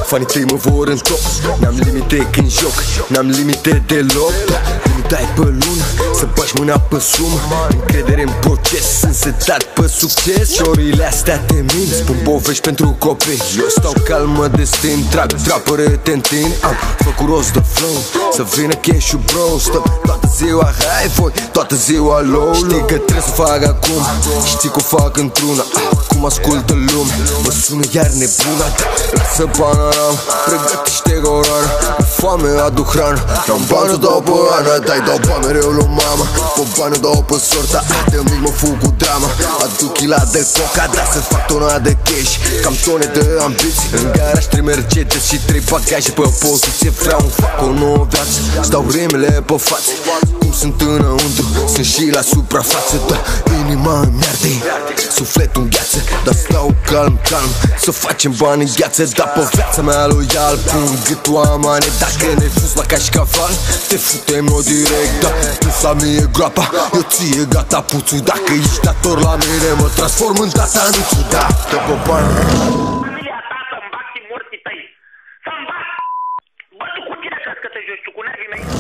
Fanii tăi mă vor în top. N-am limite când joc, n-am limite deloc. Limita-i pe lună, să bagi mâna pe sumă. Încredere în proces, sunt setat pe succes. Șorile astea te mint, spun povești pentru copii. Eu stau calm, mă destin, trag trapăre, te întind. Am făcut rost de flow, să vină cash-ul, bro. Stăm toată ziua high, voi toată ziua low. Știi că trebuie să fac acum, știi că o fac într-una. Cum ascultă lumea, mă sună iar nebuna. Lasă panorama, pregătește coroana. Cu foame aduc hrană, n-am bani, o dau pe Ana. Dai, dau bani mereu lui mama. Pe bani o dau pe sorta, de mic mă fug cu drama. Aduc chila de coca, da să fac tona de cash. Cam tone de ambiții, în garaj 3 Mercedes și 3 bagaje pe poziție. Vreau un fac o nouă viață, stau rimele pe față. Cum sunt înăuntru, sunt și la suprafață. Da, inima îmi arde, sufletul în gheață. Dar stau calm, calm, să facem bani în gheață. Dar pe viața mea loial, pun gâtul amane. Dacă ne fus la cașcaval, te futem o direct. Da, tu la mie groapa, eu ție gata puțul. Dacă ești dator la mine, mă transform în tata Nuțu. Da, dă pe bani. Familia ta să-mi bag și morții tăi. Să-mi bag. Bă, tu cu cine crezi că te joci? Tu cu nervii mei?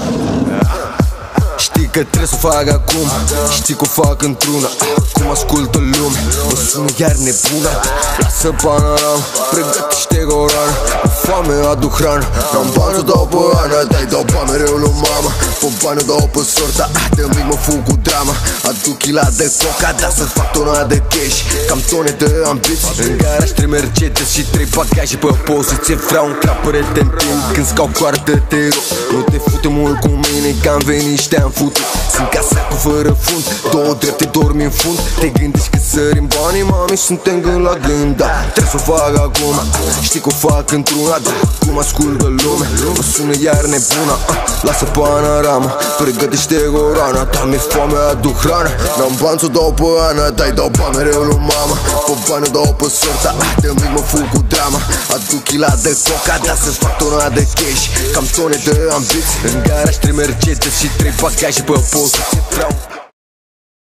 Știi că trebuie să fac acum, știi că o fac într-una. Cum ascultă lumea, mă sună iar nebuna. Lasă panorama, pregătește coroana. Cu foame aduc hrană, n-am bani, o dau pe Ana. Dai, dau bani mereu lui mama. Pe bani o dau pe sorta, de mic mă fug cu drama. Aduc chila de coca, da să fac tona de cash. Cam tone de ambiții, în garaj 3 Mercedes și 3 bagaje pe poziție. Vreau un trapăre, te întind când scau coartă, te rog. Nu te fute mult cu mine, că am venit și te-am futut. Sunt ca sacul fără fund, două drepte dormi în fund. Te gândești că sărim banii, mami, suntem gând la gând. Da, trebuie să o fac acum, știi că o fac într-una. Da, cum ascultă lumea, mă sună iar nebuna. Lasă panorama, pregătește coroana. Da, mi-e foame, aduc hrana. N-am bani, ți-o dau pe Ana. Dai, dau bani mereu lui mama. Pe bani o dau pe sorta, de mic mă fug cu drama. Aduc chila de coca, da să fac tona de cash. Cam tone de ambiții, în garaj 3 Mercedes și 3 bagaje pe poziție. Vreau